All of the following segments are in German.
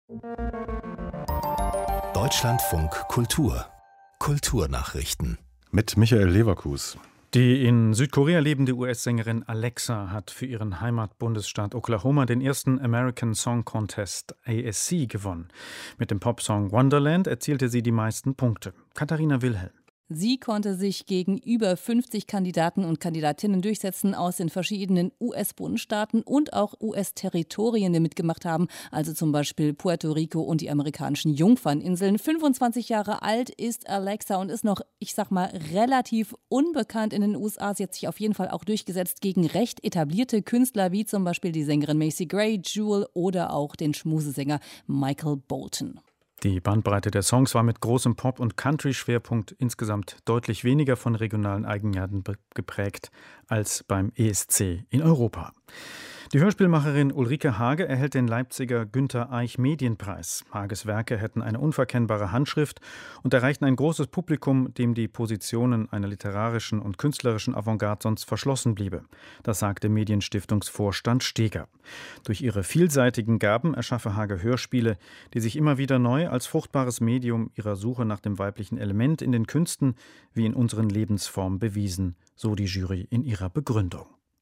Deutschlandfunk Kultur Kulturnachrichten mit Michael Leverkus. Die in Südkorea lebende US-Sängerin Alexa hat für ihren Heimatbundesstaat Oklahoma den ersten American Song Contest ASC gewonnen. Mit dem Popsong Wonderland erzielte sie die meisten Punkte. Katharina Wilhelm. Sie konnte sich gegen über 50 Kandidaten und Kandidatinnen durchsetzen aus den verschiedenen US-Bundesstaaten und auch US-Territorien, die mitgemacht haben, also zum Beispiel Puerto Rico und die amerikanischen Jungferninseln. 25 Jahre alt ist Alexa und ist noch, relativ unbekannt in den USA. Sie hat sich auf jeden Fall auch durchgesetzt gegen recht etablierte Künstler, wie zum Beispiel die Sängerin Macy Gray, Jewel oder auch den Schmusesänger Michael Bolton. Die Bandbreite der Songs war mit großem Pop- und Country-Schwerpunkt insgesamt deutlich weniger von regionalen Eigenarten geprägt als beim ESC in Europa. Die Hörspielmacherin Ulrike Hage erhält den Leipziger Günter Eich Medienpreis. Hages Werke hätten eine unverkennbare Handschrift und erreichten ein großes Publikum, dem die Positionen einer literarischen und künstlerischen Avantgarde sonst verschlossen bliebe. Das sagte Medienstiftungsvorstand Steger. Durch ihre vielseitigen Gaben erschaffe Hage Hörspiele, die sich immer wieder neu als fruchtbares Medium ihrer Suche nach dem weiblichen Element in den Künsten wie in unseren Lebensformen bewiesen, so die Jury in ihrer Begründung.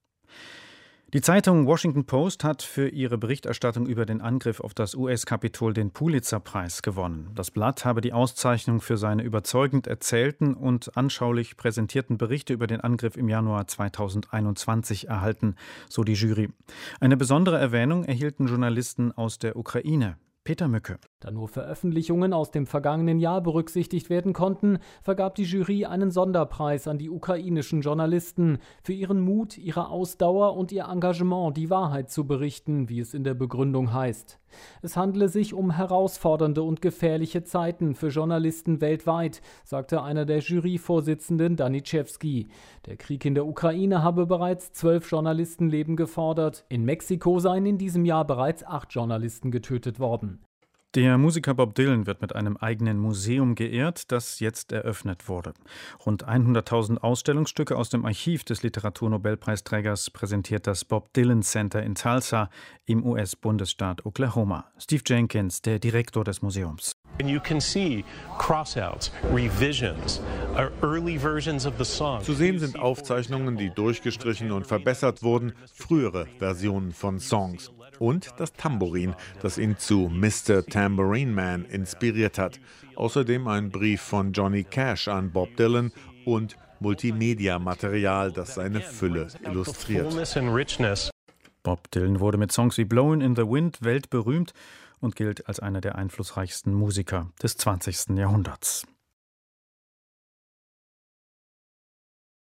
Die Zeitung Washington Post hat für ihre Berichterstattung über den Angriff auf das US-Kapitol den Pulitzer-Preis gewonnen. Das Blatt habe die Auszeichnung für seine überzeugend erzählten und anschaulich präsentierten Berichte über den Angriff im Januar 2021 erhalten, so die Jury. Eine besondere Erwähnung erhielten Journalisten aus der Ukraine. Peter Mücke. Da nur Veröffentlichungen aus dem vergangenen Jahr berücksichtigt werden konnten, vergab die Jury einen Sonderpreis an die ukrainischen Journalisten für ihren Mut, ihre Ausdauer und ihr Engagement, die Wahrheit zu berichten, wie es in der Begründung heißt. Es handle sich um herausfordernde und gefährliche Zeiten für Journalisten weltweit, sagte einer der Juryvorsitzenden, Daniszewski. Der Krieg in der Ukraine habe bereits 12 Journalistenleben gefordert. In Mexiko seien in diesem Jahr bereits 8 Journalisten getötet worden. Der Musiker Bob Dylan wird mit einem eigenen Museum geehrt, das jetzt eröffnet wurde. Rund 100.000 Ausstellungsstücke aus dem Archiv des Literaturnobelpreisträgers präsentiert das Bob Dylan Center in Tulsa im US-Bundesstaat Oklahoma. Steve Jenkins, der Direktor des Museums. Zu sehen sind Aufzeichnungen, die durchgestrichen und verbessert wurden, frühere Versionen von Songs. Und das Tambourin, das ihn zu Mr. Tambourine Man inspiriert hat. Außerdem ein Brief von Johnny Cash an Bob Dylan und Multimedia-Material, das seine Fülle illustriert. Bob Dylan wurde mit Songs wie Blowin' in the Wind weltberühmt und gilt als einer der einflussreichsten Musiker des 20. Jahrhunderts.